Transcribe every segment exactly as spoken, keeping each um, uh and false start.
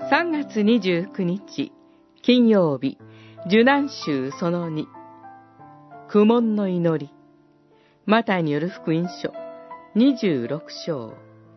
さんがつにじゅうくにち金曜日、受難週そのに、苦悶の祈り。マタイによる福音書にじゅうろくしょう。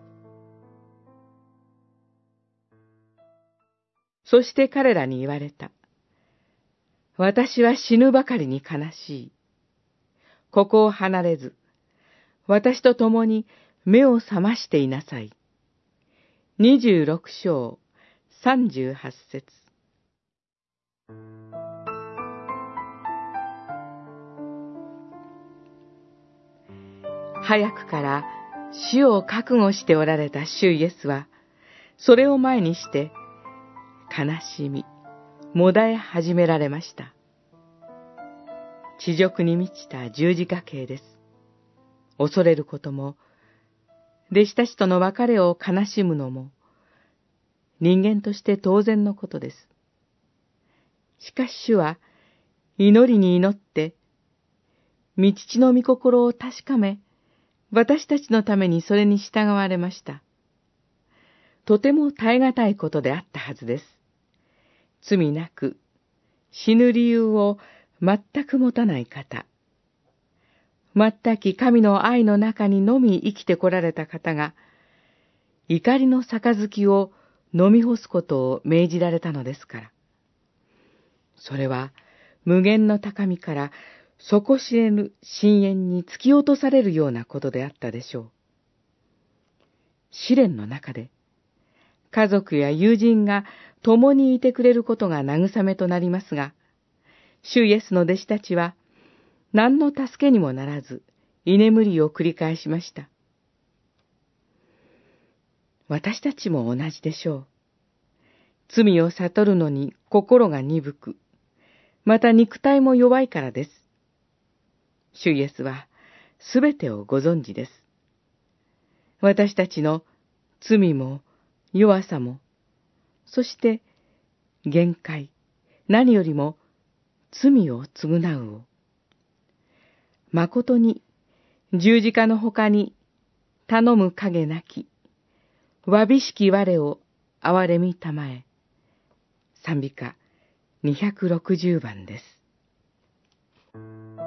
そして彼らに言われた。私は死ぬばかりに悲しい。ここを離れず、私と共に目を覚ましていなさい。にじゅうろくしょう、さんじゅうはちせつ。早くから死を覚悟しておられた主イエスは、それを前にして、悲しみ、もだえ始められました。恥辱に満ちた十字架刑です。恐れることも、弟子たちとの別れを悲しむのも、人間として当然のことです。しかし主は、祈りに祈って、御父の御心を確かめ、私たちのためにそれに従われました。とても耐え難いことであったはずです。罪なく、死ぬ理由を全く持たない方。全き神の愛の中にのみ生きてこられた方が、怒りの杯を飲み干すことを命じられたのですから。それは無限の高みから底知れぬ深淵に突き落とされるようなことであったでしょう。試練の中で、家族や友人が共にいてくれることが慰めとなりますが、主イエスの弟子たちは、何の助けにもならず、居眠りを繰り返しました。私たちも同じでしょう。罪を悟るのに心が鈍く、また肉体も弱いからです。主イエスはすべてをご存知です。私たちの罪も弱さも、そして限界、何よりも罪を償うを。誠に十字架の他に頼む影なき、わびしき我を憐れみたまえ。賛美歌にひゃくろくじゅうばんです。